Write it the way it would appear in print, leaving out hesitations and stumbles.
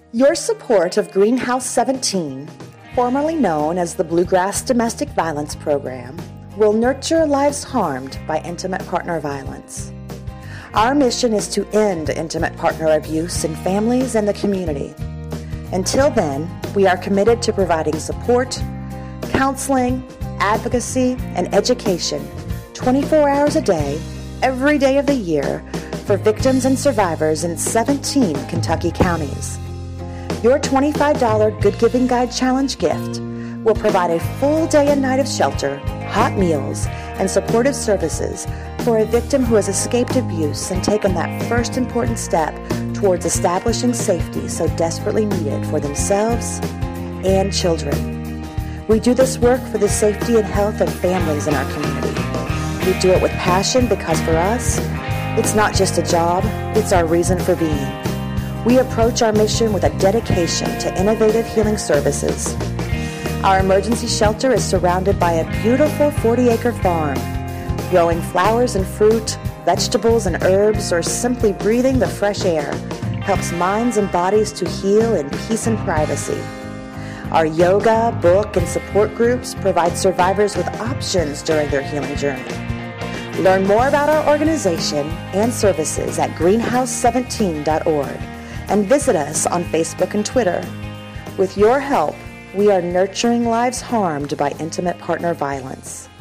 Your support of Greenhouse 17, formerly known as the Bluegrass Domestic Violence Program, will nurture lives harmed by intimate partner violence. Our mission is to end intimate partner abuse in families and the community. Until then, we are committed to providing support, counseling, advocacy, and education 24 hours a day, every day of the year, for victims and survivors in 17 Kentucky counties. Your $25 Good Giving Guide Challenge gift will provide a full day and night of shelter, hot meals, and supportive services for a victim who has escaped abuse and taken that first important step towards establishing safety so desperately needed for themselves and children. We do this work for the safety and health of families in our community. We do it with passion because for us, it's not just a job, it's our reason for being. We approach our mission with a dedication to innovative healing services. Our emergency shelter is surrounded by a beautiful 40-acre farm. Growing flowers and fruit, vegetables and herbs, or simply breathing the fresh air helps minds and bodies to heal in peace and privacy. Our yoga, book, and support groups provide survivors with options during their healing journey. Learn more about our organization and services at greenhouse17.org and visit us on Facebook and Twitter. With your help, we are nurturing lives harmed by intimate partner violence.